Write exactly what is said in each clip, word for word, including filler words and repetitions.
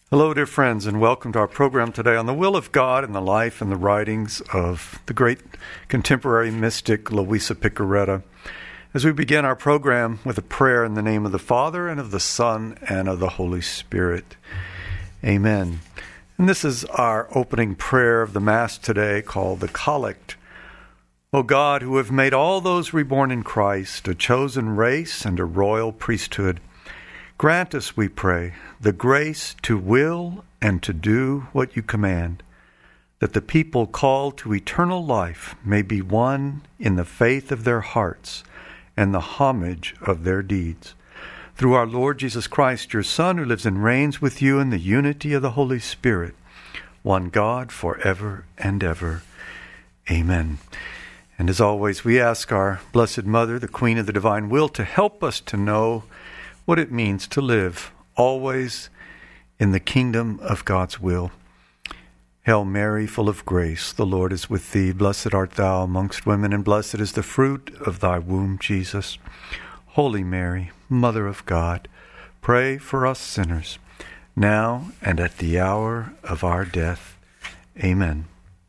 Hello, dear friends, and welcome to our program today on the will of God and the life and the writings of the great contemporary mystic Luisa Piccarreta. As we begin our program with a prayer in the name of the Father, and of the Son, and of the Holy Spirit. Amen. And this is our opening prayer of the Mass today, called the Collect. O God, who have made all those reborn in Christ a chosen race and a royal priesthood, grant us, we pray, the grace to will and to do what you command, that the people called to eternal life may be one in the faith of their hearts and the homage of their deeds. Through our Lord Jesus Christ, your Son, who lives and reigns with you in the unity of the Holy Spirit, one God, forever and ever. Amen. And as always, we ask our Blessed Mother, the Queen of the Divine Will, to help us to know what it means to live always in the kingdom of God's will. Hail Mary, full of grace, the Lord is with thee. Blessed art thou amongst women, and blessed is the fruit of thy womb, Jesus. Holy Mary, Mother of God, pray for us sinners, now and at the hour of our death. Amen.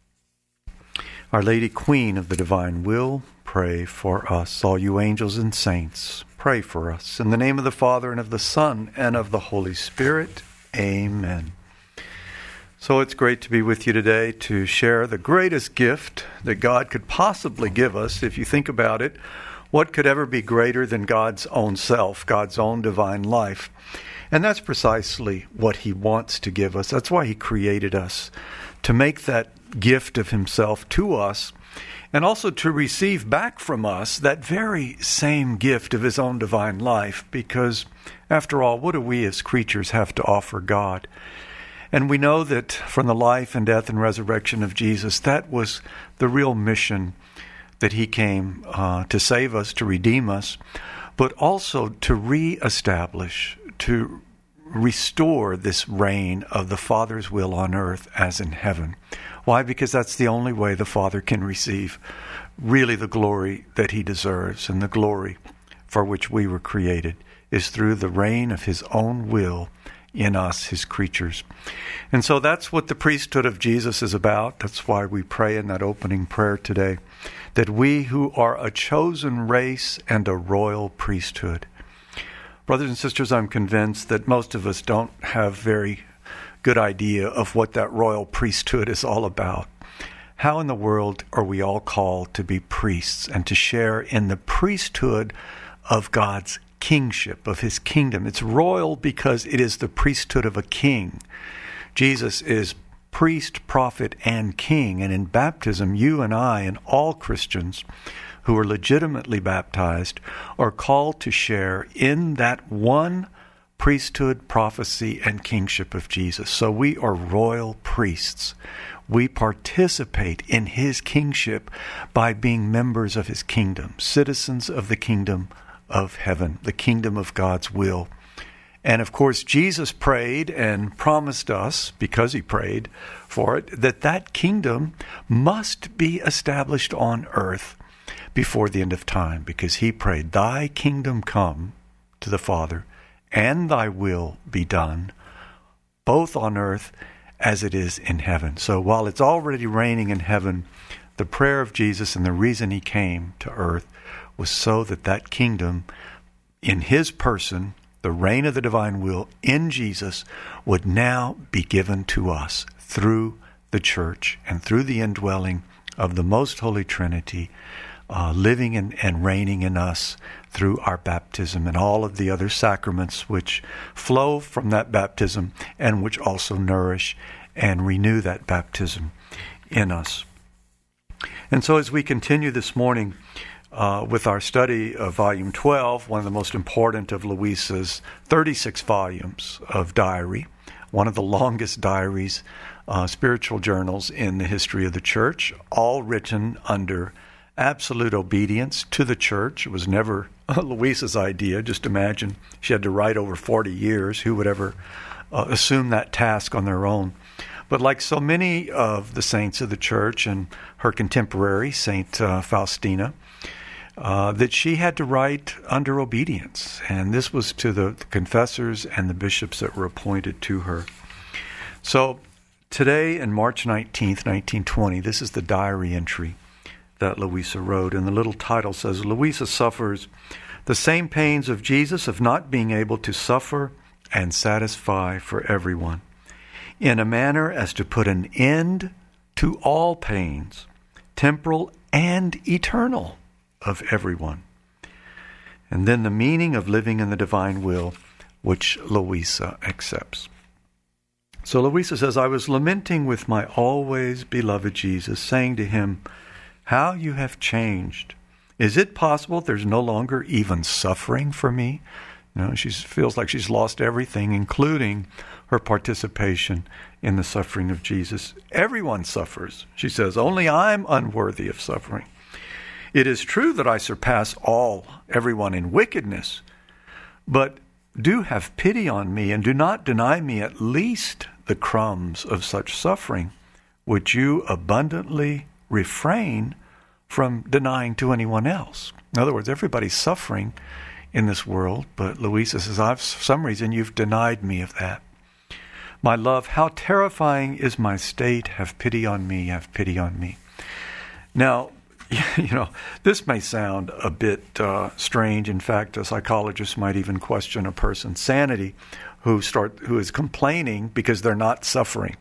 Our Lady, Queen of the Divine Will, pray for us. All you angels and saints, pray for us. In the name of the Father, and of the Son, and of the Holy Spirit. Amen. So it's great to be with you today to share the greatest gift that God could possibly give us. If you think about it, what could ever be greater than God's own self, God's own divine life? And that's precisely what he wants to give us. That's why he created us, to make that gift of himself to us, and also to receive back from us that very same gift of his own divine life, because, after all, what do we as creatures have to offer God? And we know that from the life and death and resurrection of Jesus, that was the real mission, that he came uh, to save us, to redeem us, but also to reestablish, to restore this reign of the Father's will on earth as in heaven. Why? Because that's the only way the Father can receive really the glory that he deserves, and the glory for which we were created is through the reign of his own will in us, his creatures. And so that's what the priesthood of Jesus is about. That's why we pray in that opening prayer today, that we who are a chosen race and a royal priesthood. Brothers and sisters, I'm convinced that most of us don't have very good idea of what that royal priesthood is all about. How in the world are we all called to be priests and to share in the priesthood of God's kingship, of his kingdom? It's royal because it is the priesthood of a king. Jesus is priest, prophet, and king. And in baptism, you and I and all Christians who are legitimately baptized are called to share in that one priesthood, prophecy, and kingship of Jesus. So we are royal priests. We participate in his kingship by being members of his kingdom, citizens of the kingdom of heaven, the kingdom of God's will. And of course, Jesus prayed and promised us, because he prayed for it, that that kingdom must be established on earth before the end of time, because he prayed, thy kingdom come, to the Father, and thy will be done, both on earth as it is in heaven. So while it's already reigning in heaven, the prayer of Jesus and the reason he came to earth was so that that kingdom, in his person, the reign of the divine will in Jesus, would now be given to us through the church and through the indwelling of the most holy Trinity, uh, living and, and reigning in us through our baptism and all of the other sacraments which flow from that baptism and which also nourish and renew that baptism in us. And so as we continue this morning uh, with our study of Volume twelve, one of the most important of Luisa's thirty-six volumes of diary, one of the longest diaries, uh, spiritual journals in the history of the Church, all written under absolute obedience to the Church. It was never Luisa's idea. Just imagine she had to write over forty years. Who would ever uh, assume that task on their own? But like so many of the saints of the Church and her contemporary, Saint uh, Faustina, uh, that she had to write under obedience. And this was to the, the confessors and the bishops that were appointed to her. So today, in March nineteenth, nineteen twenty, this is the diary entry that Louisa wrote, and the little title says, Louisa suffers the same pains of Jesus of not being able to suffer and satisfy for everyone, in a manner as to put an end to all pains, temporal and eternal, of everyone. And then the meaning of living in the divine will, which Louisa accepts. So Louisa says, I was lamenting with my always beloved Jesus, saying to him, how you have changed. Is it possible there's no longer even suffering for me? You know, she feels like she's lost everything, including her participation in the suffering of Jesus. Everyone suffers, she says, only I'm unworthy of suffering. It is true that I surpass all, everyone in wickedness, but do have pity on me and do not deny me at least the crumbs of such suffering, which you abundantly refrain from denying to anyone else. In other words, everybody's suffering in this world, but Louisa says, I've, for some reason you've denied me of that. My love, how terrifying is my state. Have pity on me, have pity on me. Now, you know, this may sound a bit uh, strange. In fact, a psychologist might even question a person's sanity who start who is complaining because they're not suffering.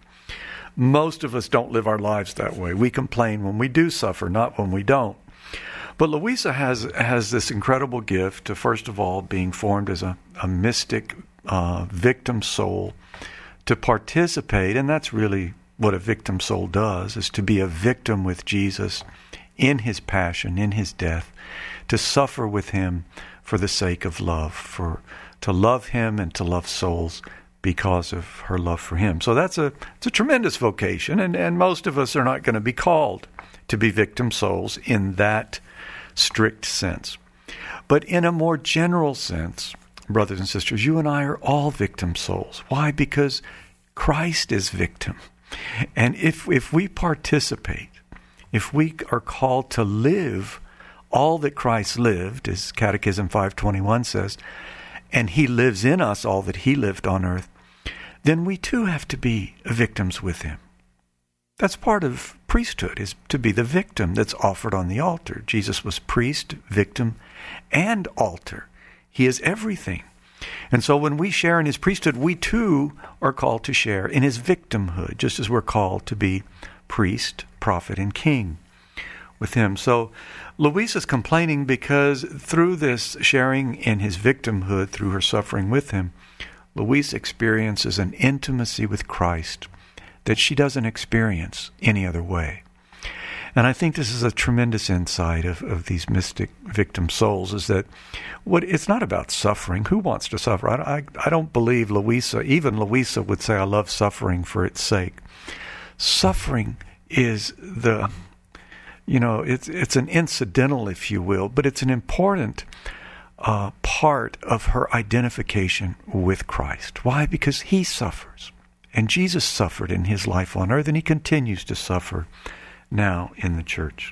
Most of us don't live our lives that way. We complain when we do suffer, not when we don't. But Louisa has has this incredible gift to, first of all, being formed as a, a mystic uh, victim soul, to participate, and that's really what a victim soul does, is to be a victim with Jesus in his passion, in his death, to suffer with him for the sake of love, for to love him and to love souls because of her love for him. So that's a it's a tremendous vocation, and, and most of us are not going to be called to be victim souls in that strict sense. But in a more general sense, brothers and sisters, you and I are all victim souls. Why? Because Christ is victim. And if if we participate, if we are called to live all that Christ lived, as Catechism five twenty-one says, and he lives in us all that he lived on earth, then we too have to be victims with him. That's part of priesthood, is to be the victim that's offered on the altar. Jesus was priest, victim, and altar. He is everything. And so when we share in his priesthood, we too are called to share in his victimhood, just as we're called to be priest, prophet, and king with him. So Louisa's complaining because through this sharing in his victimhood, through her suffering with him, Louisa experiences an intimacy with Christ that she doesn't experience any other way. And I think this is a tremendous insight of, of these mystic victim souls, is that what it's not about suffering. Who wants to suffer? I, I, I don't believe Louisa, even Louisa would say, I love suffering for its sake. Suffering is the, you know, it's it's an incidental, if you will, but it's an important uh, part of her identification with Christ. Why? Because he suffers. And Jesus suffered in his life on earth, and he continues to suffer now in the church.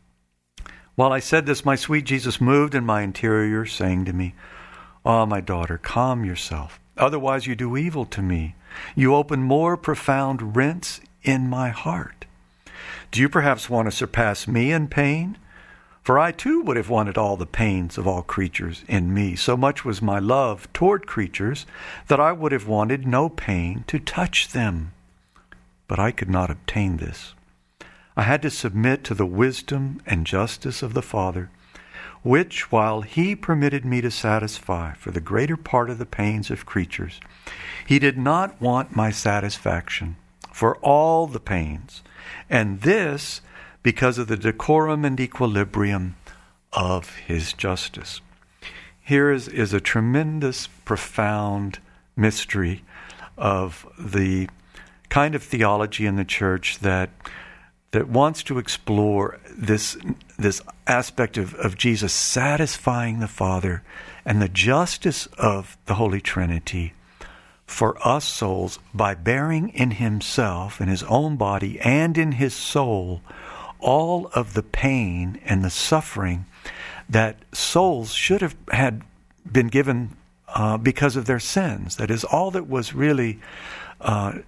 While I said this, my sweet Jesus moved in my interior, saying to me, "Ah, my daughter, calm yourself. Otherwise you do evil to me. You open more profound rents in my heart. Do you perhaps want to surpass me in pain? For I too would have wanted all the pains of all creatures in me. So much was my love toward creatures that I would have wanted no pain to touch them. But I could not obtain this. I had to submit to the wisdom and justice of the Father, which, while he permitted me to satisfy for the greater part of the pains of creatures, he did not want my satisfaction for all the pains, and this because of the decorum and equilibrium of his justice." Here is, is a tremendous, profound mystery of the kind of theology in the church that that wants to explore this this aspect of, of Jesus satisfying the Father and the justice of the Holy Trinity for us souls by bearing in himself, in his own body and in his soul, all of the pain and the suffering that souls should have had been given uh, because of their sins. That is, all that was really uh,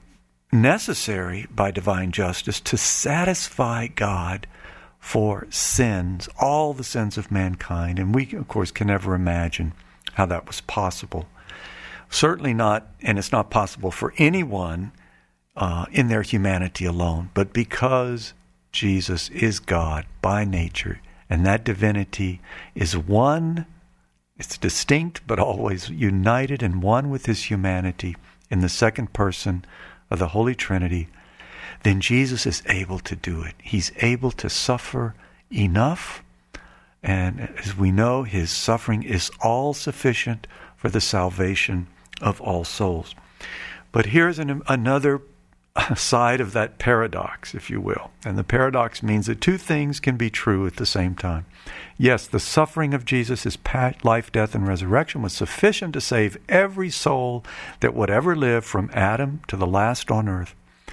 necessary by divine justice to satisfy God for sins, all the sins of mankind. And we, of course, can never imagine how that was possible. Certainly not, and it's not possible for anyone uh, in their humanity alone, but because Jesus is God by nature, and that divinity is one, it's distinct, but always united and one with his humanity in the second person of the Holy Trinity, then Jesus is able to do it. He's able to suffer enough, and as we know, his suffering is all sufficient for the salvation of all souls. But here's an, another side of that paradox, if you will. And the paradox means that two things can be true at the same time. Yes, the suffering of Jesus, his life, death, and resurrection was sufficient to save every soul that would ever live from Adam to the last on earth.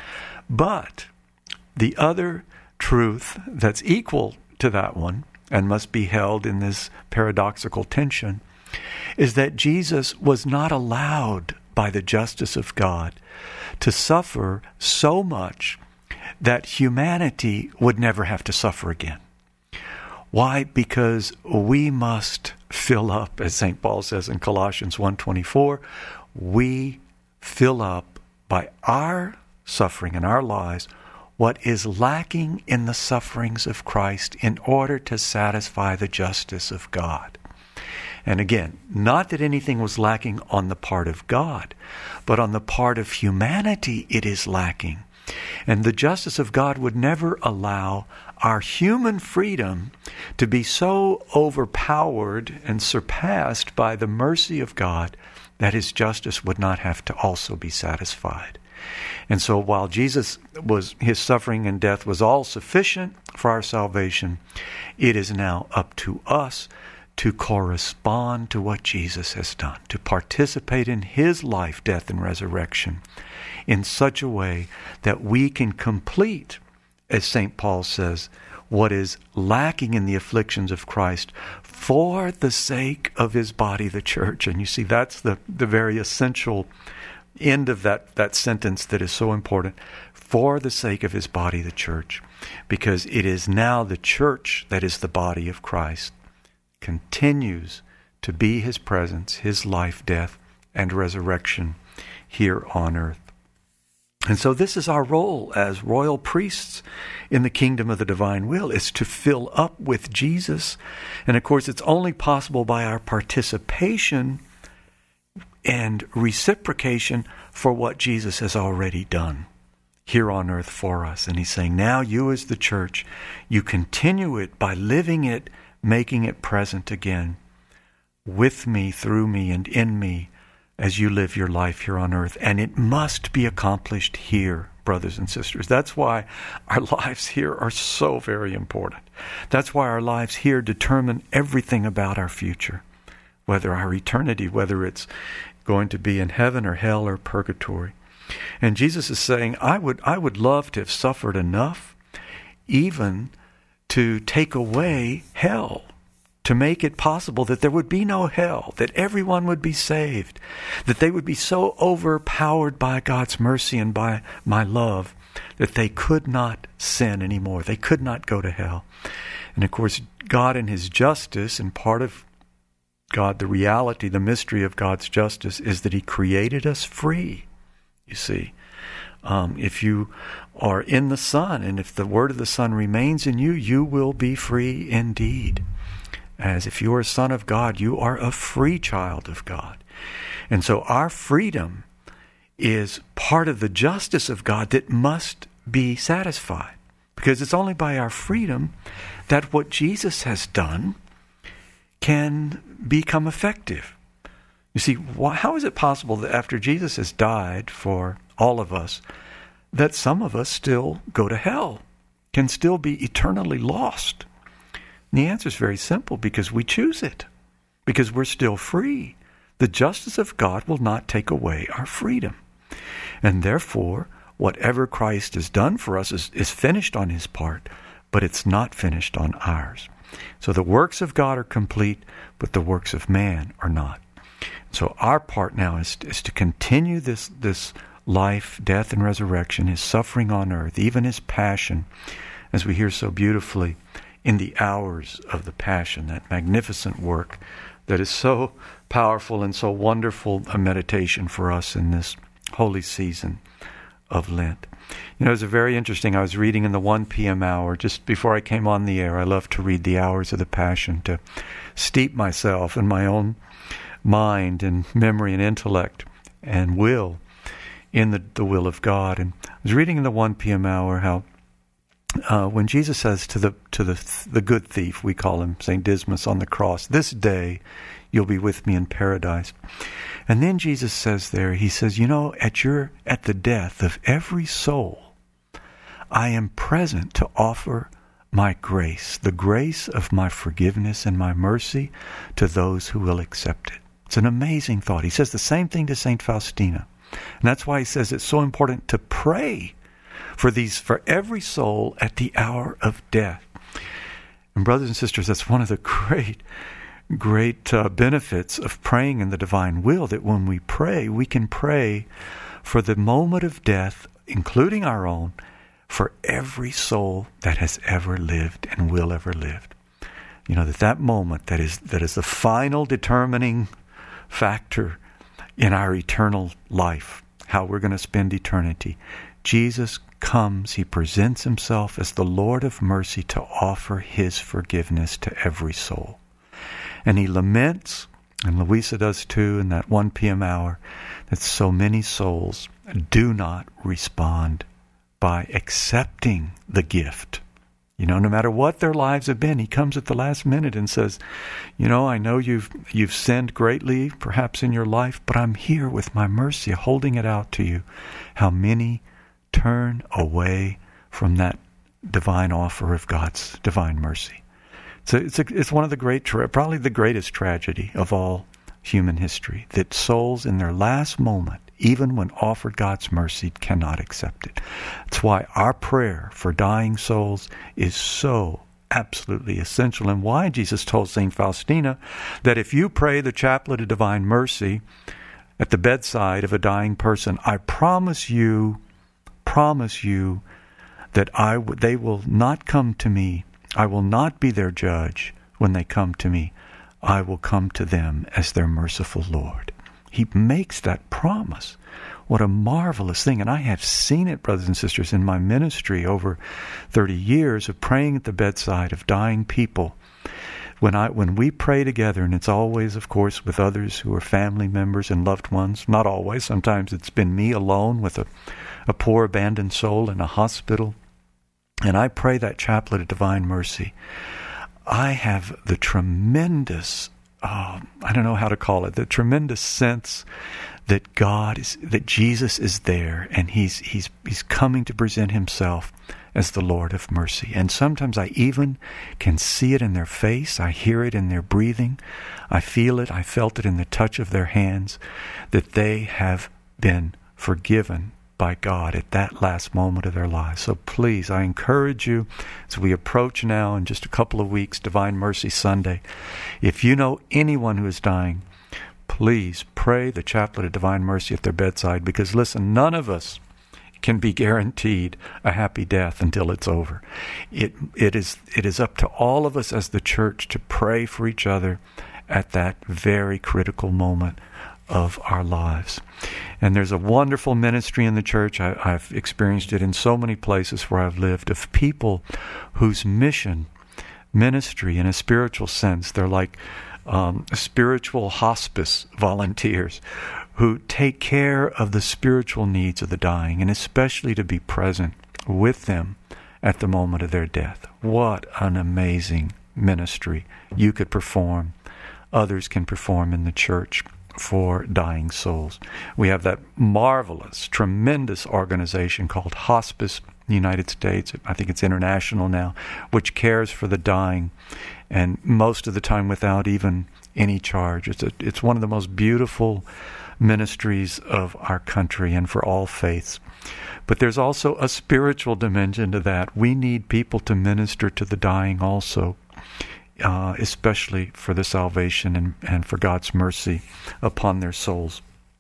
But the other truth that's equal to that one, and must be held in this paradoxical tension, is that Jesus was not allowed by the justice of God to suffer so much that humanity would never have to suffer again. Why? Because we must fill up, as Saint Paul says in Colossians one twenty-four, we fill up by our suffering in our lives what is lacking in the sufferings of Christ in order to satisfy the justice of God. And again, not that anything was lacking on the part of God, but on the part of humanity it is lacking. And the justice of God would never allow our human freedom to be so overpowered and surpassed by the mercy of God that his justice would not have to also be satisfied. And so while Jesus was, his suffering and death was all sufficient for our salvation, it is now up to us to correspond to what Jesus has done, to participate in his life, death, and resurrection in such a way that we can complete, as Saint Paul says, what is lacking in the afflictions of Christ for the sake of his body, the church. And you see, that's the, the very essential end of that, that sentence that is so important. For the sake of his body, the church. Because it is now the church that is the body of Christ. Continues to be his presence, his life, death, and resurrection here on earth. And so this is our role as royal priests in the kingdom of the divine will, is to fill up with Jesus. And of course, it's only possible by our participation and reciprocation for what Jesus has already done here on earth for us. And he's saying, now you as the church, you continue it by living it, making it present again with me, through me, and in me as you live your life here on earth. And it must be accomplished here, brothers and sisters. That's why our lives here are so very important. That's why our lives here determine everything about our future, whether our eternity, whether it's going to be in heaven or hell or purgatory. And Jesus is saying, I would, I would love to have suffered enough even to take away hell, to make it possible that there would be no hell, that everyone would be saved, that they would be so overpowered by God's mercy and by my love that they could not sin anymore. They could not go to hell. And of course, God in his justice, and part of God, the reality, the mystery of God's justice is that he created us free, you see. Um, if you are in the Son, and if the word of the Son remains in you, you will be free indeed. As if you are a son of God, you are a free child of God. And so our freedom is part of the justice of God that must be satisfied. Because it's only by our freedom that what Jesus has done can become effective. You see, why, how is it possible that after Jesus has died for all of us, that some of us still go to hell, can still be eternally lost? And the answer is very simple, because we choose it, because we're still free. The justice of God will not take away our freedom. And therefore, whatever Christ has done for us is, is finished on his part, but it's not finished on ours. So the works of God are complete, but the works of man are not. So our part now is, is to continue this, this life, death, and resurrection, his suffering on earth, even his passion, as we hear so beautifully in the hours of the Passion, that magnificent work that is so powerful and so wonderful a meditation for us in this holy season of Lent. You know, it's a very interesting, I was reading in the one p.m. hour, just before I came on the air. I love to read the hours of the Passion, to steep myself in my own mind and memory and intellect and will in the, the will of God. And I was reading in the one p.m. hour how Uh, when Jesus says to the to the the good thief, we call him Saint Dismas on the cross, "This day you'll be with me in paradise." And then Jesus says there, he says, you know, at your at the death of every soul, I am present to offer my grace, the grace of my forgiveness and my mercy to those who will accept it. It's an amazing thought. He says the same thing to Saint Faustina. And that's why he says it's so important to pray for these, for every soul at the hour of death. And brothers and sisters, that's one of the great, great uh, benefits of praying in the divine will, that when we pray, we can pray for the moment of death, including our own, for every soul that has ever lived and will ever live. You know, that that moment that is that is the final determining factor in our eternal life, how we're going to spend eternity. Jesus comes, he presents himself as the Lord of mercy to offer his forgiveness to every soul. And he laments, and Louisa does too in that one p.m. hour, that so many souls do not respond by accepting the gift. You know, no matter what their lives have been, he comes at the last minute and says, you know, I know you've you've sinned greatly, perhaps in your life, but I'm here with my mercy, holding it out to you. How many turn away from that divine offer of God's divine mercy. So it's a, it's one of the great, tra- probably the greatest tragedy of all human history, that souls in their last moment, even when offered God's mercy, cannot accept it. That's why our prayer for dying souls is so absolutely essential, and why Jesus told Saint Faustina that if you pray the chaplet of divine mercy at the bedside of a dying person, I promise you promise you that I w- they will not come to me. I will not be their judge when they come to me. I will come to them as their merciful Lord. He makes that promise. What a marvelous thing. And I have seen it, brothers and sisters, in my ministry over thirty years of praying at the bedside of dying people. When I when we pray together, and it's always, of course, with others who are family members and loved ones, not always. Sometimes it's been me alone with a a poor abandoned soul in a hospital, and I pray that chaplet of divine mercy, I have the tremendous, uh, I don't know how to call it, the tremendous sense that God is, that Jesus is there, and he's he's he's coming to present himself as the Lord of mercy. And sometimes I even can see it in their face, I hear it in their breathing, I feel it, I felt it in the touch of their hands, that they have been forgiven by God at that last moment of their lives. So please, I encourage you, as we approach now in just a couple of weeks, Divine Mercy Sunday, if you know anyone who is dying, please pray the chaplet of divine mercy at their bedside, because listen, none of us can be guaranteed a happy death until it's over. It it is it is up to all of us as the church to pray for each other at that very critical moment of our lives. And there's a wonderful ministry in the church. I, I've experienced it in so many places where I've lived, of people whose mission, ministry in a spiritual sense, they're like um, spiritual hospice volunteers who take care of the spiritual needs of the dying, and especially to be present with them at the moment of their death. What an amazing ministry you could perform, others can perform in the church for dying souls. We have that marvelous, tremendous organization called Hospice in the United States. I think it's international now, which cares for the dying, and most of the time without even any charge. It's a, it's one of the most beautiful ministries of our country and for all faiths. But there's also a spiritual dimension to that. We need people to minister to the dying also, uh, especially for the salvation and, and for God's mercy upon their souls.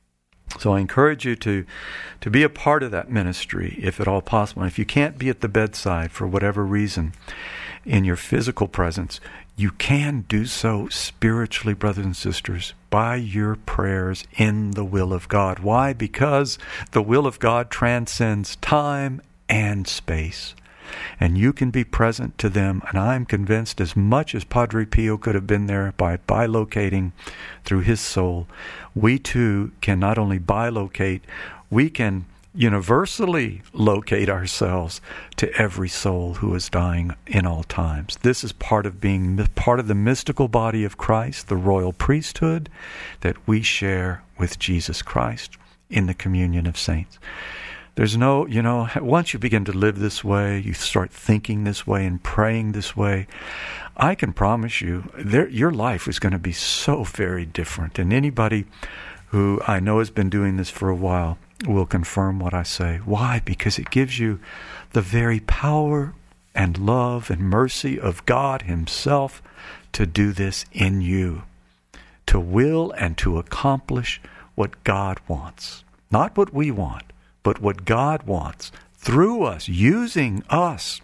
So I encourage you to, to be a part of that ministry, if at all possible. And if you can't be at the bedside for whatever reason in your physical presence, you can do so spiritually, brothers and sisters, by your prayers in the will of God. Why? Because the will of God transcends time and space. And you can be present to them. And I'm convinced, as much as Padre Pio could have been there by bilocating through his soul, we too can not only bilocate, we can universally locate ourselves to every soul who is dying in all times. This is part of being part of the mystical body of Christ, the royal priesthood that we share with Jesus Christ in the communion of saints. There's no, you know, once you begin to live this way, you start thinking this way and praying this way, I can promise you, there, your life is going to be so very different. And anybody who I know has been doing this for a while will confirm what I say. Why? Because it gives you the very power and love and mercy of God Himself to do this in you, to will and to accomplish what God wants. Not what we want, but what God wants through us, using us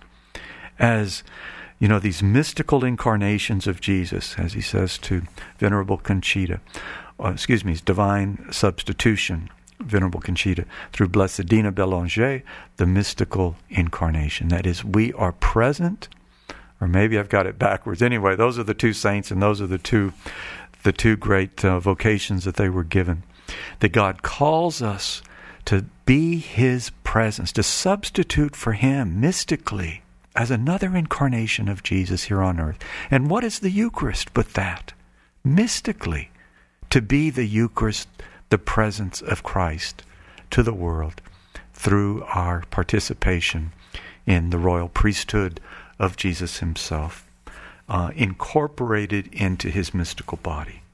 as, you know, these mystical incarnations of Jesus, as he says to Venerable Conchita, uh, excuse me, his divine substitution, Venerable Conchita, through Blessed Dina Belanger, the mystical incarnation. That is, we are present, or maybe I've got it backwards. Anyway, those are the two saints, and those are the two, the two great uh, vocations that they were given. That God calls us to be His presence, to substitute for Him mystically as another incarnation of Jesus here on earth. And what is the Eucharist but that? Mystically, to be the Eucharist, the presence of Christ to the world through our participation in the royal priesthood of Jesus Himself, uh, incorporated into His mystical body.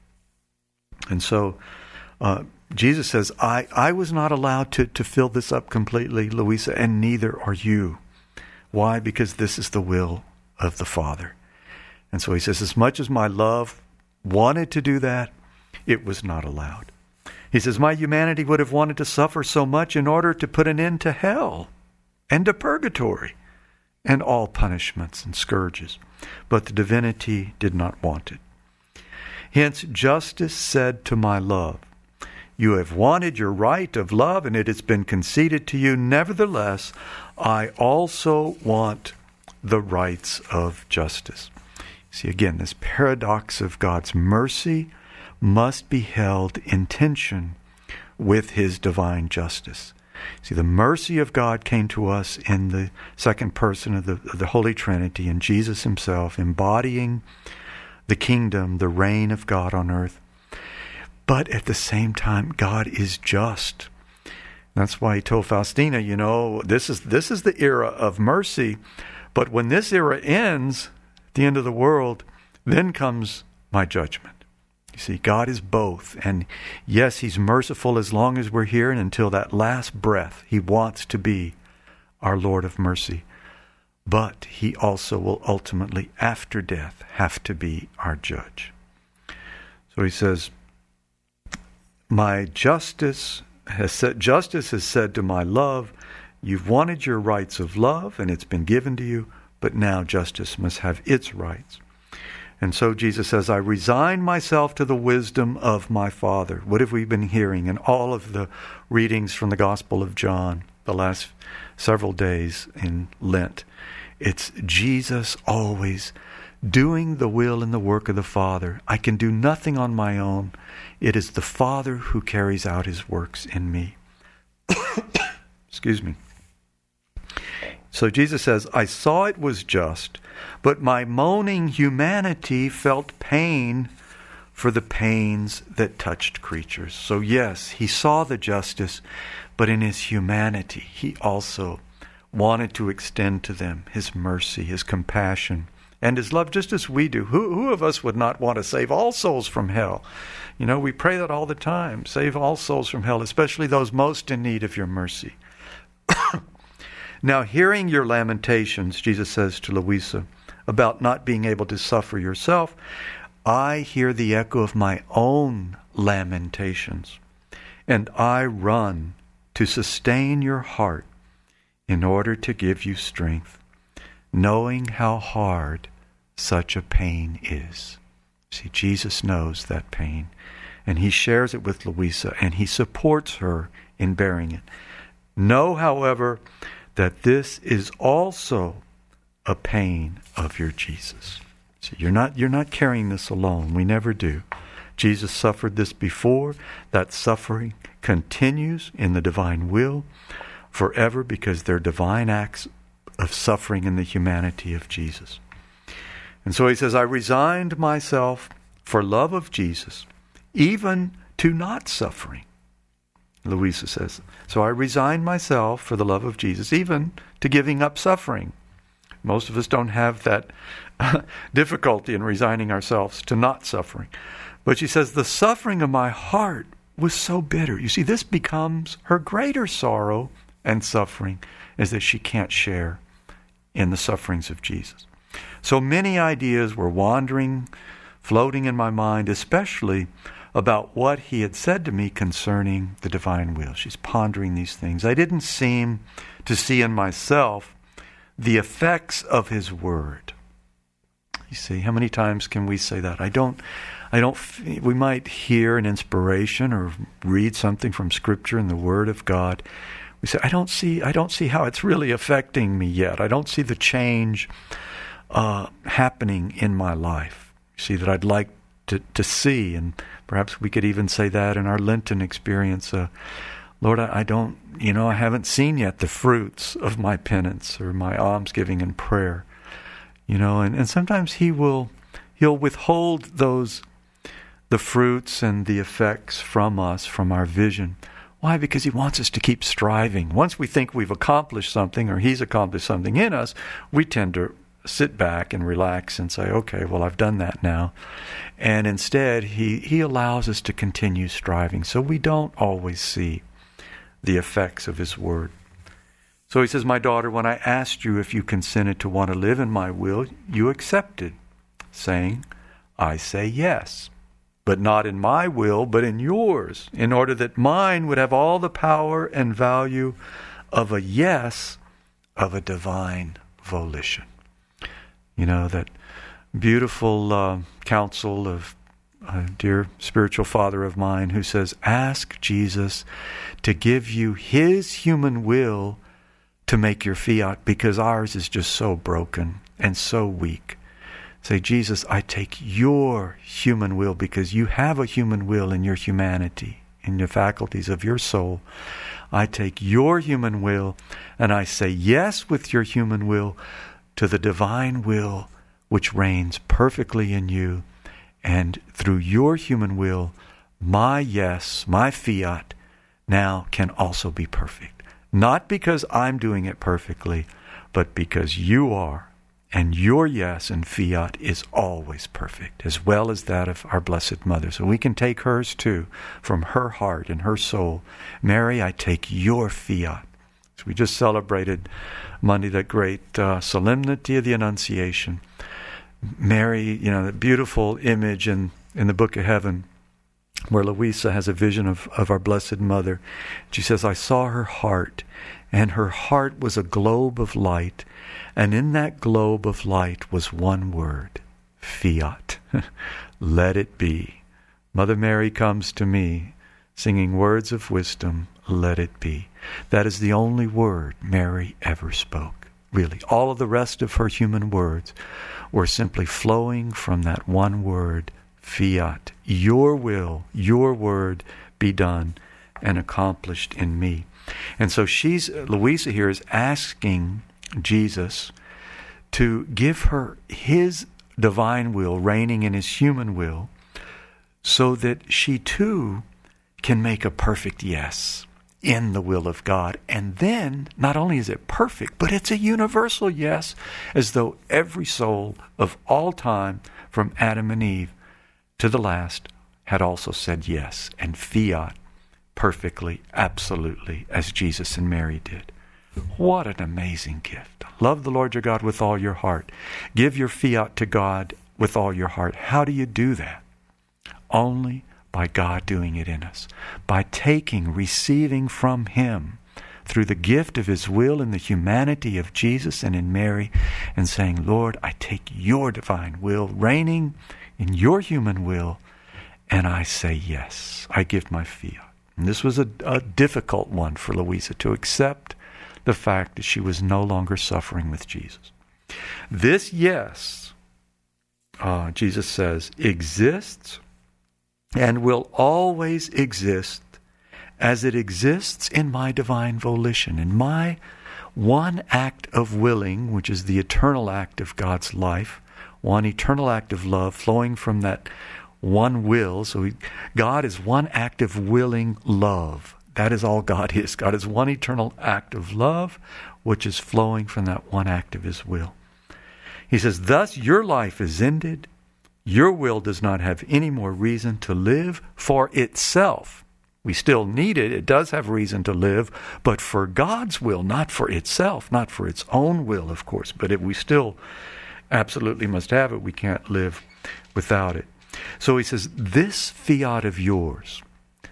And so uh, Jesus says, I, I was not allowed to, to fill this up completely, Louisa, and neither are you. Why? Because this is the will of the Father. And so He says, as much as my love wanted to do that, it was not allowed. He says, my humanity would have wanted to suffer so much in order to put an end to hell and to purgatory and all punishments and scourges. But the divinity did not want it. Hence, justice said to my love, you have wanted your right of love, and it has been conceded to you. Nevertheless, I also want the rights of justice. See, again, this paradox of God's mercy must be held in tension with His divine justice. See, the mercy of God came to us in the second person of the, of the Holy Trinity, in Jesus Himself, embodying the kingdom, the reign of God on earth. But at the same time, God is just. That's why He told Faustina, you know, this is this is the era of mercy, but when this era ends, at the end of the world, then comes my judgment. You see, God is both. And yes, He's merciful as long as we're here, and until that last breath, He wants to be our Lord of mercy. But He also will ultimately, after death, have to be our judge. So He says, my justice has said, justice has said to my love, you've wanted your rights of love, and it's been given to you, but now justice must have its rights. And so Jesus says, I resign myself to the wisdom of my Father. What have we been hearing in all of the readings from the Gospel of John the last several days in Lent? It's Jesus always doing the will and the work of the Father. I can do nothing on my own. It is the Father who carries out His works in me. Excuse me. So Jesus says, I saw it was just, but my moaning humanity felt pain for the pains that touched creatures. So yes, He saw the justice, but in His humanity, He also wanted to extend to them His mercy, His compassion, and His love, just as we do. Who, who of us would not want to save all souls from hell? You know, we pray that all the time. Save all souls from hell, especially those most in need of your mercy. Now, hearing your lamentations, Jesus says to Louisa, about not being able to suffer yourself, I hear the echo of my own lamentations. and I run to sustain your heart in order to give you strength, knowing how hard such a pain is. See, Jesus knows that pain, and he shares it with Louisa, and he supports her in bearing it. Know, however, that this is also a pain of your Jesus. See, you're not, you're not carrying this alone. We never do. Jesus suffered this before. That suffering continues in the divine will forever because they're divine acts of suffering in the humanity of Jesus. And so he says, I resigned myself for love of Jesus, even to not suffering. Louisa says, so I resigned myself for the love of Jesus, even to giving up suffering. Most of us don't have that difficulty in resigning ourselves to not suffering. But she says, the suffering of my heart was so bitter. You see, this becomes her greater sorrow and suffering, is that she can't share in the sufferings of Jesus. So many ideas were wandering, floating in my mind, especially about what he had said to me concerning the divine will. She's pondering these things. I didn't seem to see in myself the effects of his word. You see, how many times can we say that? I don't, I don't, we might hear an inspiration or read something from Scripture and the Word of God. We say, I don't see, I don't see how it's really affecting me yet. I don't see the change uh, happening in my life. You see, that I'd like to, to see, and perhaps we could even say that in our Lenten experience. Uh, Lord, I, I don't, you know, I haven't seen yet the fruits of my penance or my almsgiving and prayer. You know, and, and sometimes he will, he'll withhold those, the fruits and the effects from us, from our vision. Why? Because he wants us to keep striving. Once we think we've accomplished something or he's accomplished something in us, we tend to sit back and relax and say, okay, well, I've done that now. And instead, he, he allows us to continue striving. So we don't always see the effects of his word. So he says, my daughter, when I asked you if you consented to want to live in my will, you accepted, saying, I say yes, but not in my will, but in yours, in order that mine would have all the power and value of a yes of a divine volition. You know, that beautiful uh, counsel of a dear spiritual father of mine who says, ask Jesus to give you his human will to make your fiat, because ours is just so broken and so weak. Say, Jesus, I take your human will, because you have a human will in your humanity, in the faculties of your soul. I take your human will and I say yes with your human will to the divine will which reigns perfectly in you. And through your human will, my yes, my fiat, now can also be perfect. Not because I'm doing it perfectly, but because you are, and your yes and fiat is always perfect, as well as that of our Blessed Mother. So we can take hers too, from her heart and her soul. Mary, I take your fiat. So we just celebrated Monday that great uh, solemnity of the Annunciation. Mary, you know, the beautiful image in, in the Book of Heaven, where Louisa has a vision of, of our Blessed Mother. She says, I saw her heart, and her heart was a globe of light, and in that globe of light was one word, fiat. Let it be. Mother Mary comes to me, singing words of wisdom, let it be. That is the only word Mary ever spoke, really. All of the rest of her human words were simply flowing from that one word, fiat. Your will, your word be done and accomplished in me. And so she's, Louisa here is asking Jesus to give her his divine will reigning in his human will, so that she too can make a perfect yes in the will of God. And then not only is it perfect, but it's a universal yes, as though every soul of all time, from Adam and Eve to the last, had also said yes, and fiat perfectly, absolutely, as Jesus and Mary did. What an amazing gift. Love the Lord your God with all your heart. Give your fiat to God with all your heart. How do you do that? Only by God doing it in us, by taking, receiving from Him through the gift of His will in the humanity of Jesus and in Mary, and saying, Lord, I take your divine will, reigning in your human will, and I say yes. I give my fiat. And this was a, a difficult one for Louisa, to accept the fact that she was no longer suffering with Jesus. This yes, uh, Jesus says, exists and will always exist as it exists in my divine volition, in my one act of willing, which is the eternal act of God's life, one eternal act of love flowing from that one will. So he, God is one act of willing love. That is all God is. God is one eternal act of love, which is flowing from that one act of His will. He says, thus your life is ended. Your will does not have any more reason to live for itself. We still need it. It does have reason to live, but for God's will, not for itself, not for its own will, of course. But if we still absolutely must have it, we can't live without it. So he says, this fiat of yours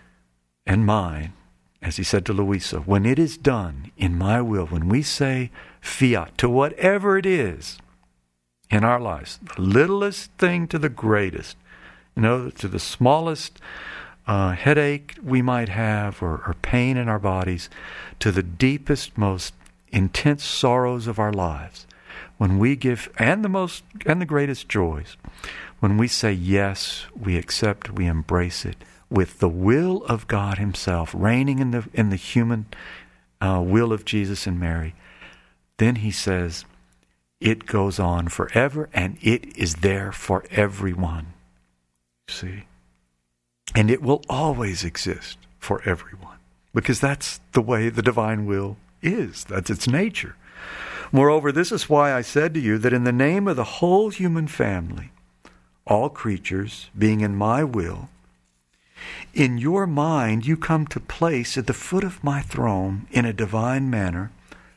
and mine, as he said to Louisa, when it is done in my will, when we say fiat to whatever it is in our lives, the littlest thing to the greatest, you know, to the smallest uh, headache we might have or, or pain in our bodies, to the deepest, most intense sorrows of our lives, when we give, and the most, and the greatest joys, when we say yes, we accept, we embrace it, with the will of God Himself reigning in the in the human uh, will of Jesus and Mary, then He says, it goes on forever, and it is there for everyone. See? And it will always exist for everyone, because that's the way the divine will is. That's its nature. Moreover, this is why I said to you that in the name of the whole human family, all creatures being in my will, in your mind you come to place at the foot of my throne in a divine manner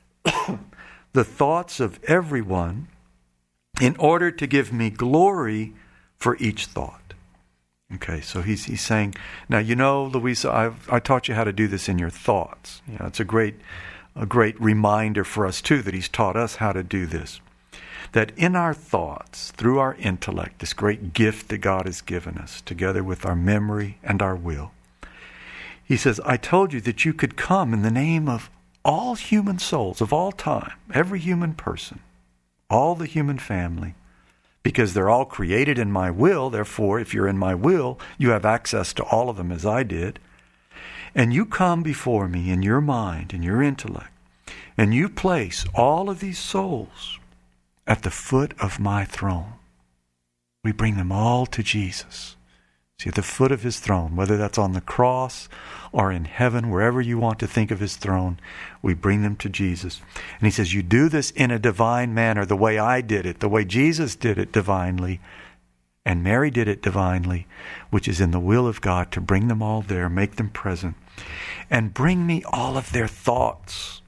the thoughts of everyone, in order to give me glory for each thought. Okay, so he's he's saying, now you know, Louisa, I've I taught you how to do this in your thoughts. You know, it's a great a great reminder for us too that He's taught us how to do this. That in our thoughts, through our intellect, this great gift that God has given us, together with our memory and our will, He says, I told you that you could come in the name of all human souls of all time, every human person, all the human family, because they're all created in my will. Therefore, if you're in my will, you have access to all of them as I did. And you come before me in your mind, in your intellect, and you place all of these souls at the foot of my throne. We bring them all to Jesus. See, at the foot of His throne, whether that's on the cross or in heaven, wherever you want to think of His throne, we bring them to Jesus. And He says, you do this in a divine manner, the way I did it, the way Jesus did it divinely, and Mary did it divinely, which is in the will of God to bring them all there, make them present, and bring me all of their thoughts,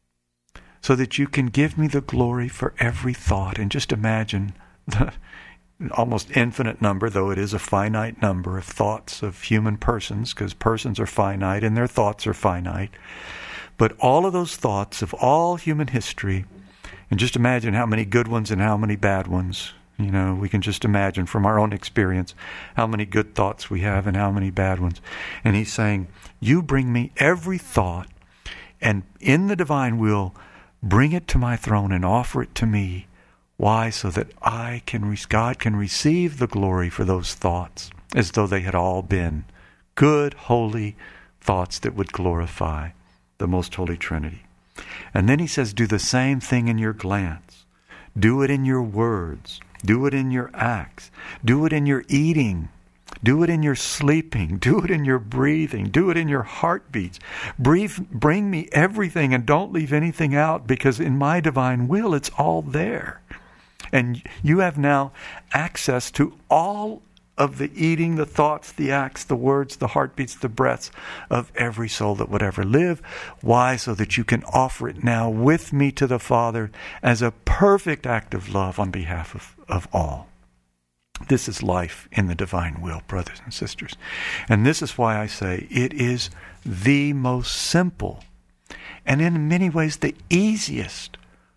so that you can give me the glory for every thought. And just imagine the almost infinite number, though it is a finite number, of thoughts of human persons, because persons are finite and their thoughts are finite. But all of those thoughts of all human history, and just imagine how many good ones and how many bad ones. You know, we can just imagine from our own experience how many good thoughts we have and how many bad ones. And He's saying, you bring me every thought, and in the divine will, bring it to my throne and offer it to me. Why? So that I can, God can receive the glory for those thoughts, as though they had all been good, holy thoughts that would glorify the most holy Trinity. And then He says, do the same thing in your glance. Do it in your words. Do it in your acts. Do it in your eating. Do it in your sleeping. Do it in your breathing. Do it in your heartbeats. Breathe, bring me everything and don't leave anything out, because in my divine will, it's all there. And you have now access to all of the eating, the thoughts, the acts, the words, the heartbeats, the breaths of every soul that would ever live. Why? So that you can offer it now with me to the Father as a perfect act of love on behalf of, of all. This is life in the divine will, brothers and sisters. And this is why I say it is the most simple and in many ways the easiest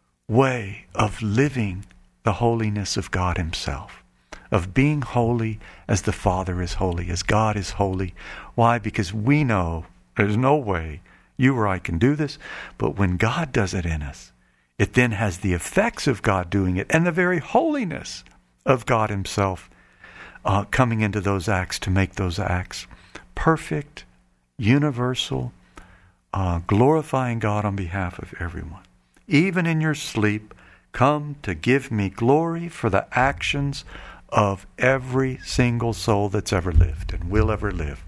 way of living the holiness of God himself, of being holy as the Father is holy, as God is holy. Why? Because we know there's no way you or I can do this, but when God does it in us, it then has the effects of God doing it and the very holiness of God himself uh, coming into those acts to make those acts perfect, universal, uh, glorifying God on behalf of everyone. Even in your sleep, come to give me glory for the actions of every single soul that's ever lived and will ever live.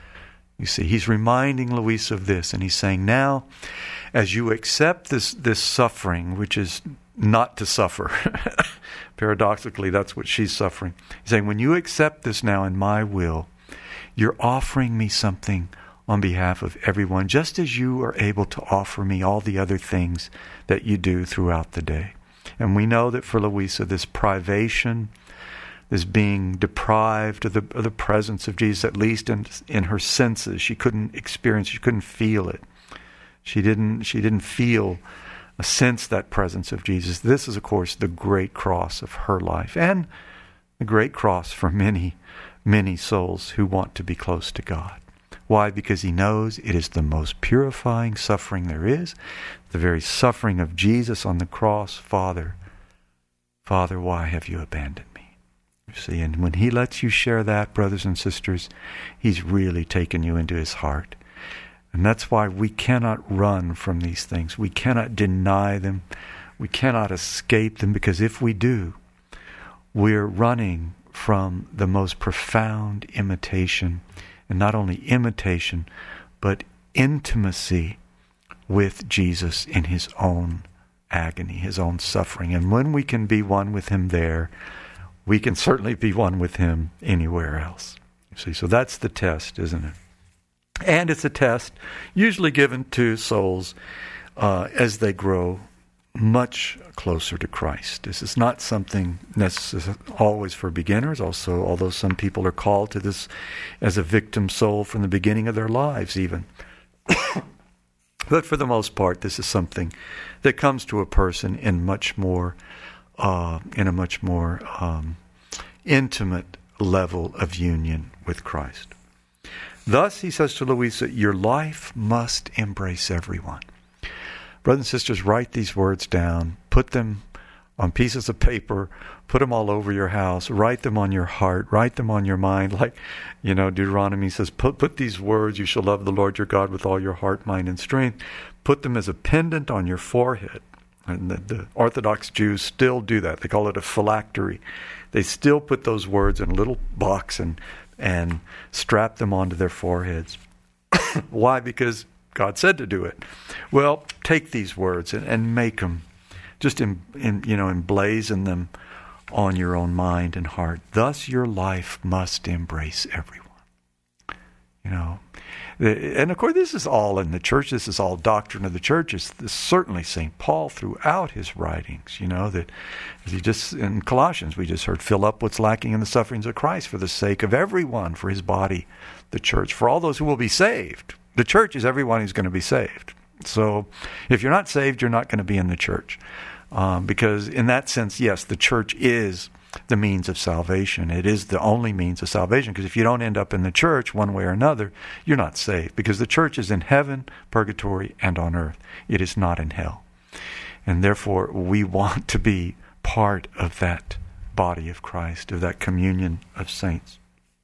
You see, he's reminding Louise of this, and he's saying, now, as you accept this, this suffering, which is not to suffer, paradoxically, that's what she's suffering. He's saying, when you accept this now in my will, you're offering me something on behalf of everyone, just as you are able to offer me all the other things that you do throughout the day. And we know that for Louisa, this privation, this being deprived of the, of the presence of Jesus, at least in in her senses, she couldn't experience, she couldn't feel it. She didn't she didn't feel, sense that presence of Jesus. This is, of course, the great cross of her life, and the great cross for many, many souls who want to be close to God. Why? Because he knows it is the most purifying suffering there is, the very suffering of Jesus on the cross. Father, Father, why have you abandoned me? You see, and when he lets you share that, brothers and sisters, he's really taken you into his heart. And that's why we cannot run from these things. We cannot deny them. We cannot escape them, because if we do, we're running from the most profound imitation. And not only imitation, but intimacy with Jesus in his own agony, his own suffering. And when we can be one with him there, we can certainly be one with him anywhere else. You see, so that's the test, isn't it? And it's a test usually given to souls uh, as they grow much closer to Christ. This is not something necessary always for beginners. Also, although some people are called to this as a victim soul from the beginning of their lives even. But for the most part, this is something that comes to a person in much more, uh, in a much more um, intimate level of union with Christ. Thus, he says to Louisa, your life must embrace everyone. Brothers and sisters, write these words down. Put them on pieces of paper. Put them all over your house. Write them on your heart. Write them on your mind. Like, you know, Deuteronomy says, put, put these words, you shall love the Lord your God with all your heart, mind, and strength. Put them as a pendant on your forehead. And the, the Orthodox Jews still do that. They call it a phylactery. They still put those words in a little box and, and strap them onto their foreheads. Why? Because God said to do it. Well, take these words and, and make them, just in, in, you know, emblazon them on your own mind and heart. Thus, your life must embrace everyone. You know, and of course, this is all in the church. This is all doctrine of the church. It's, it's certainly Saint Paul throughout his writings. You know that, as he just in Colossians, we just heard, fill up what's lacking in the sufferings of Christ for the sake of everyone, for his body, the church, for all those who will be saved. The church is everyone who's going to be saved. So if you're not saved, you're not going to be in the church. Um, because in that sense, yes, the church is the means of salvation. It is the only means of salvation. Because if you don't end up in the church one way or another, you're not saved. Because the church is in heaven, purgatory, and on earth. It is not in hell. And therefore, we want to be part of that body of Christ, of that communion of saints.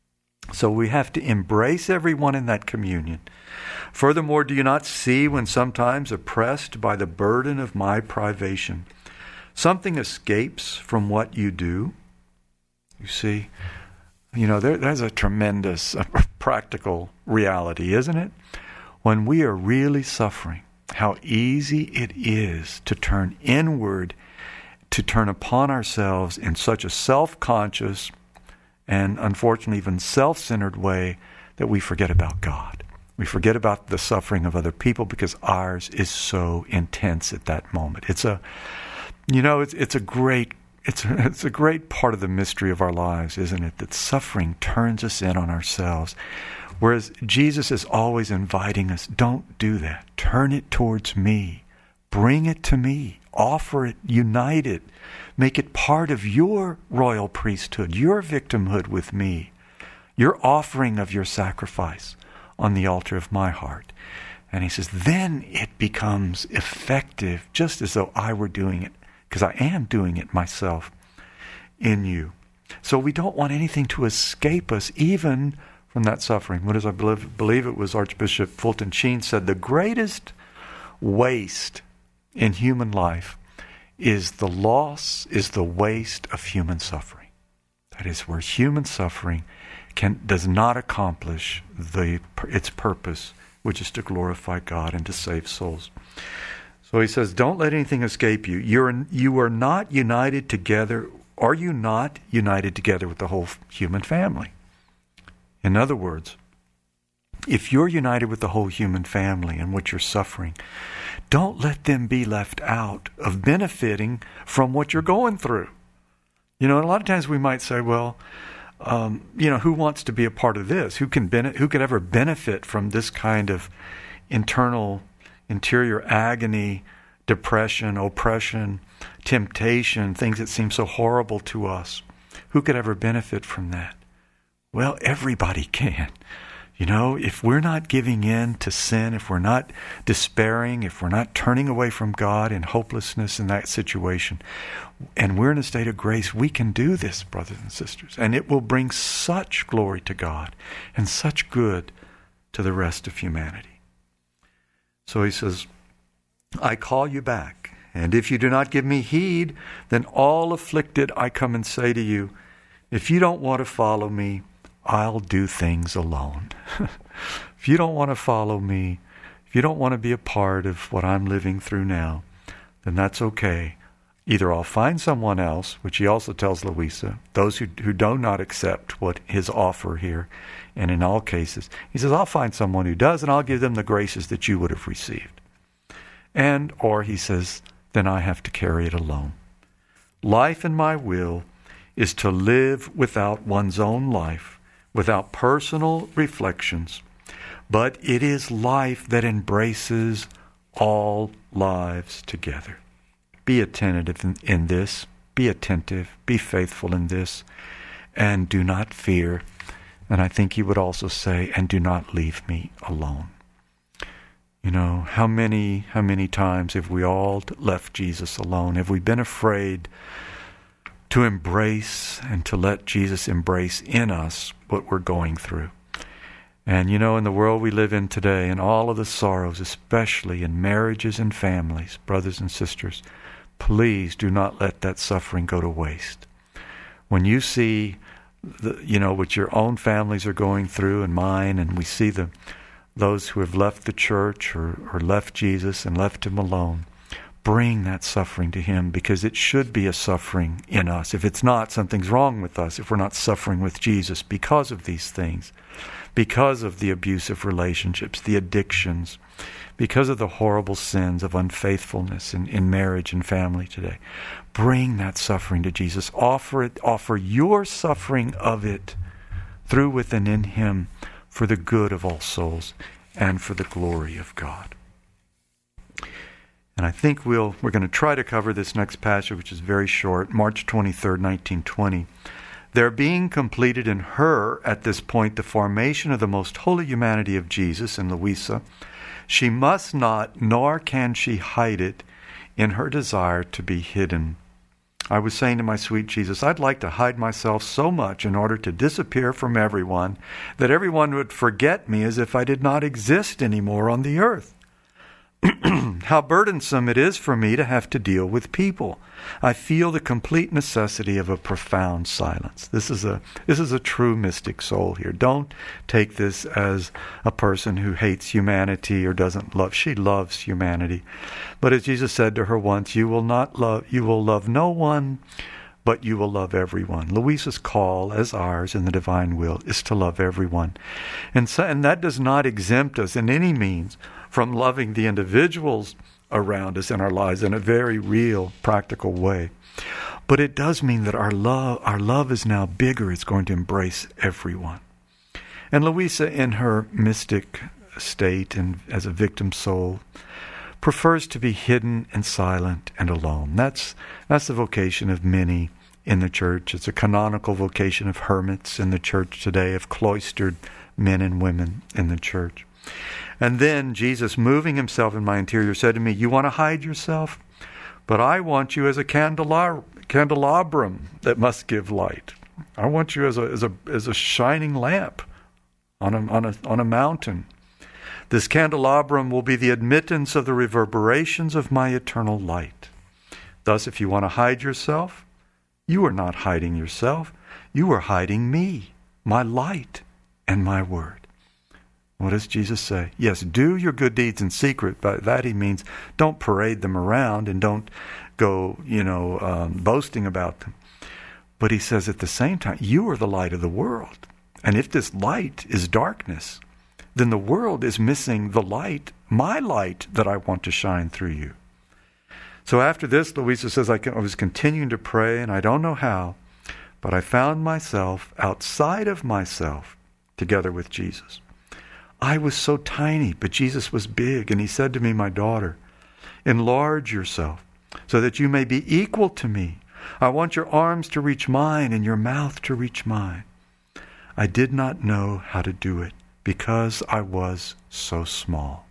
So we have to embrace everyone in that communion. Furthermore, do you not see when sometimes oppressed by the burden of my privation, something escapes from what you do? You see, you know, there, there's a tremendous uh, practical reality, isn't it? When we are really suffering, how easy it is to turn inward, to turn upon ourselves in such a self-conscious and unfortunately even self-centered way that we forget about God. We forget about the suffering of other people because ours is so intense at that moment. It's a, you know, it's it's a great it's, it's a great part of the mystery of our lives, isn't it? That suffering turns us in on ourselves. Whereas Jesus is always inviting us, don't do that. Turn it towards me. Bring it to me. Offer it. Unite it. Make it part of your royal priesthood, your victimhood with me, your offering of your sacrifice on the altar of my heart. And he says, then it becomes effective, just as though I were doing it, because I am doing it myself in you. So we don't want anything to escape us, even from that suffering. What is, I believe, believe it was Archbishop Fulton Sheen said, the greatest waste in human life is the loss, is the waste of human suffering. That is where human suffering can does not accomplish the its purpose, which is to glorify God and to save souls. So he says, don't let anything escape you. You're you are not united together. Are you not united together with the whole human family? In other words, if you're united with the whole human family and what you're suffering, don't let them be left out of benefiting from what you're going through. You know, and a lot of times we might say, well, um, you know, who wants to be a part of this? Who can bene- who could ever benefit from this kind of internal, interior agony, depression, oppression, temptation, things that seem so horrible to us? Who could ever benefit from that? Well, everybody can. You know, if we're not giving in to sin, if we're not despairing, if we're not turning away from God in hopelessness in that situation, and we're in a state of grace, we can do this, brothers and sisters. And it will bring such glory to God and such good to the rest of humanity. So he says, I call you back, and if you do not give me heed, then all afflicted I come and say to you, if you don't want to follow me, I'll do things alone. If you don't want to follow me, if you don't want to be a part of what I'm living through now, then that's okay. Either I'll find someone else, which he also tells Louisa, those who, who do not accept what his offer here, and in all cases, he says, I'll find someone who does, and I'll give them the graces that you would have received. And, or he says, then I have to carry it alone. Life in my will is to live without one's own life, without personal reflections, but it is life that embraces all lives together. Be attentive in, in this, be attentive, be faithful in this, and do not fear. And I think he would also say, and do not leave me alone. You know, how many, how many times have we all left Jesus alone? Have we been afraid to embrace and to let Jesus embrace in us what we're going through? And you know, in the world we live in today, and all of the sorrows, especially in marriages and families, brothers and sisters, please do not let that suffering go to waste. When you see, the, you know, what your own families are going through and mine, and we see the those who have left the church or, or left Jesus and left him alone, bring that suffering to him, because it should be a suffering in us. If it's not, something's wrong with us if we're not suffering with Jesus because of these things, because of the abusive relationships, the addictions, because of the horrible sins of unfaithfulness in, in marriage and family today. Bring that suffering to Jesus. Offer it, offer your suffering of it through, with, and in him for the good of all souls and for the glory of God. And I think we'll, we're going to try to cover this next passage, which is very short, March twenty-third, nineteen twenty. There being completed in her, at this point, the formation of the most holy humanity of Jesus in Louisa, she must not, nor can she hide it in her desire to be hidden. I was saying to my sweet Jesus, I'd like to hide myself so much in order to disappear from everyone that everyone would forget me as if I did not exist anymore on the earth. How burdensome it is for me to have to deal with people. I feel the complete necessity of a profound silence. This is a this is a true mystic soul here. Don't take this as a person who hates humanity or doesn't love. She loves humanity. But as Jesus said to her once, you will not love you will love no one, but you will love everyone. Louisa's call, as ours in the divine will, is to love everyone. And so, and that does not exempt us in any means from loving the individuals around us in our lives in a very real, practical way. But it does mean that our love, our love is now bigger. It's going to embrace everyone. And Louisa, in her mystic state and as a victim soul, prefers to be hidden and silent and alone. That's that's the vocation of many in the church. It's a canonical vocation of hermits in the church today, of cloistered men and women in the church. And then Jesus, moving himself in my interior, said to me, "You want to hide yourself? But I want you as a candelabrum, candelabrum that must give light. I want you as a as a as a shining lamp on a on a on a mountain. This candelabrum will be the admittance of the reverberations of my eternal light. Thus, if you want to hide yourself, you are not hiding yourself. You are hiding me, my light, and my word." What does Jesus say? Yes, do your good deeds in secret. By that he means don't parade them around and don't go, you know, um, boasting about them. But he says at the same time, you are the light of the world. And if this light is darkness, then the world is missing the light, my light, that I want to shine through you. So after this, Louisa says, I, can, I was continuing to pray, and I don't know how, but I found myself outside of myself together with Jesus. I was so tiny, but Jesus was big, and he said to me, "My daughter, enlarge yourself so that you may be equal to me. I want your arms to reach mine and your mouth to reach mine." I did not know how to do it because I was so small.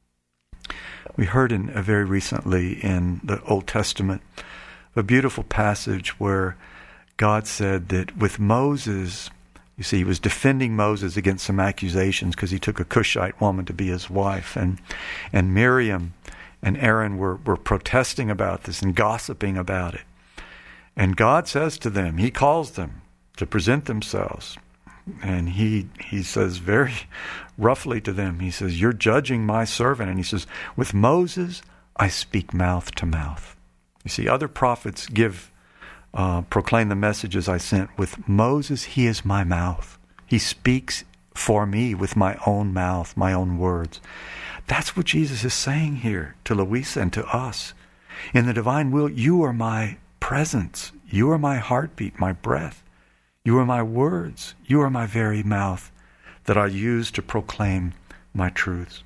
We heard in uh, very recently in the Old Testament a beautiful passage where God said that with Moses, you see, he was defending Moses against some accusations because he took a Cushite woman to be his wife. And and Miriam and Aaron were, were protesting about this and gossiping about it. And God says to them, he calls them to present themselves. And he he says very roughly to them, he says, "You're judging my servant." And he says, "With Moses, I speak mouth to mouth." You see, other prophets give Uh, proclaim the messages I sent. With Moses, he is my mouth. He speaks for me with my own mouth, my own words. That's what Jesus is saying here to Louisa and to us. In the divine will, you are my presence. You are my heartbeat, my breath. You are my words. You are my very mouth that I use to proclaim my truths.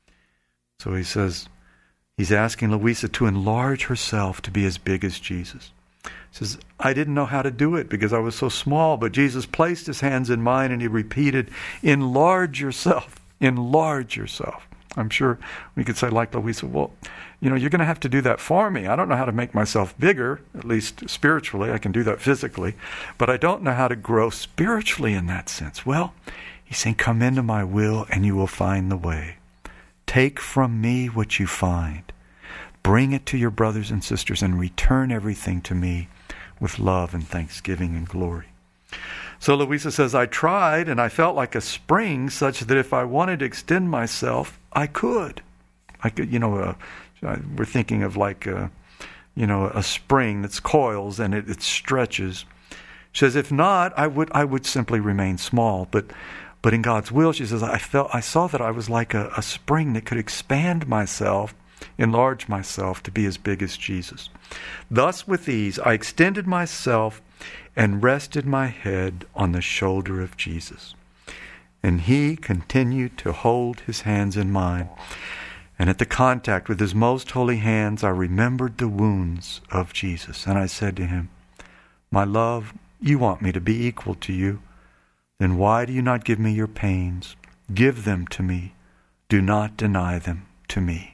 So he says, he's asking Louisa to enlarge herself to be as big as Jesus. He says, I didn't know how to do it because I was so small, but Jesus placed his hands in mine and he repeated, enlarge yourself, enlarge yourself. I'm sure we could say like Louisa, well, you know, you're going to have to do that for me. I don't know how to make myself bigger, at least spiritually. I can do that physically, but I don't know how to grow spiritually in that sense. Well, he's saying, come into my will and you will find the way. Take from me what you find. Bring it to your brothers and sisters and return everything to me with love and thanksgiving and glory. So Louisa says, I tried and I felt like a spring such that if I wanted to extend myself, I could. I could, you know, uh, we're thinking of like, a, you know, a spring that's coils and it, it stretches. She says, if not, I would I would simply remain small. But but in God's will, she says, I felt I saw that I was like a, a spring that could expand myself, enlarge myself to be as big as Jesus. Thus with ease I extended myself and rested my head on the shoulder of Jesus. And he continued to hold his hands in mine. And at the contact with his most holy hands, I remembered the wounds of Jesus. And I said to him, my love, you want me to be equal to you. Then why do you not give me your pains? Give them to me. Do not deny them to me.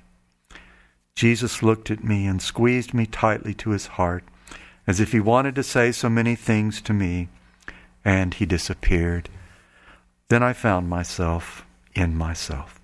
Jesus looked at me and squeezed me tightly to his heart, as if he wanted to say so many things to me, and he disappeared. Then I found myself in myself.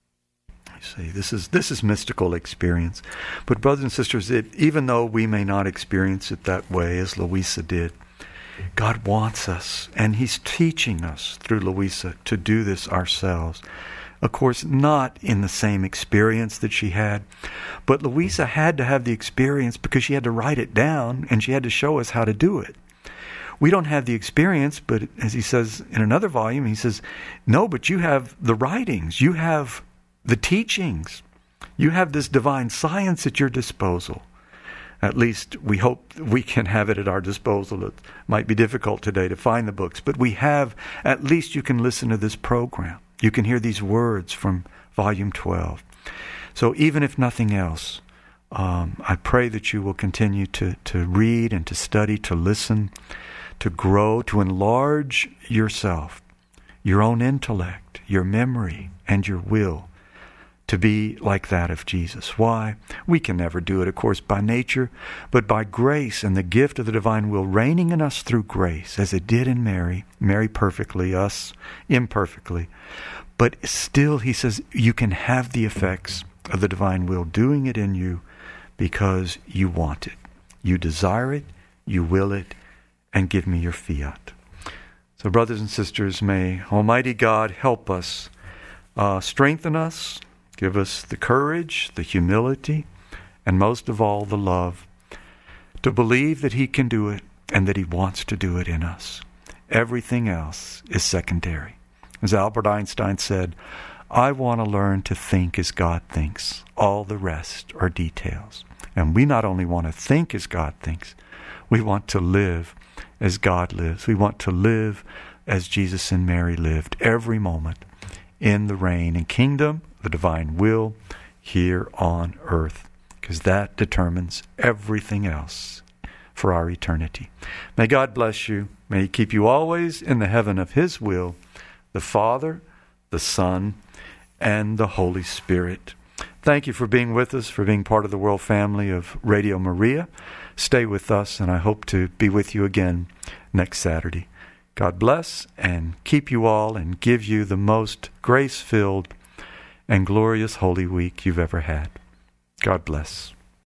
You see, this is this is mystical experience. But brothers and sisters, it, even though we may not experience it that way as Louisa did, God wants us, and he's teaching us through Louisa to do this ourselves. Of course, not in the same experience that she had, but Louisa had to have the experience because she had to write it down and she had to show us how to do it. We don't have the experience, but as he says in another volume, he says, no, but you have the writings, you have the teachings, you have this divine science at your disposal. At least we hope we can have it at our disposal. It might be difficult today to find the books, but we have, at least you can listen to this program. You can hear these words from Volume twelve. So even if nothing else, um, I pray that you will continue to, to read and to study, to listen, to grow, to enlarge yourself, your own intellect, your memory, and your will, to be like that of Jesus. Why? We can never do it, of course, by nature, but by grace and the gift of the divine will reigning in us through grace, as it did in Mary, Mary perfectly, us imperfectly. But still, he says, you can have the effects of the divine will doing it in you because you want it. You desire it, you will it, and give me your fiat. So brothers and sisters, may Almighty God help us, uh, strengthen us, give us the courage, the humility, and most of all, the love to believe that he can do it and that he wants to do it in us. Everything else is secondary. As Albert Einstein said, I want to learn to think as God thinks. All the rest are details. And we not only want to think as God thinks, we want to live as God lives. We want to live as Jesus and Mary lived every moment in the reign and kingdom, the divine will here on earth, because that determines everything else for our eternity. May God bless you. May he keep you always in the heaven of his will, the Father, the Son, and the Holy Spirit. Thank you for being with us, for being part of the world family of Radio Maria. Stay with us, and I hope to be with you again next Saturday. God bless and keep you all and give you the most grace-filled and glorious Holy Week you've ever had. God bless.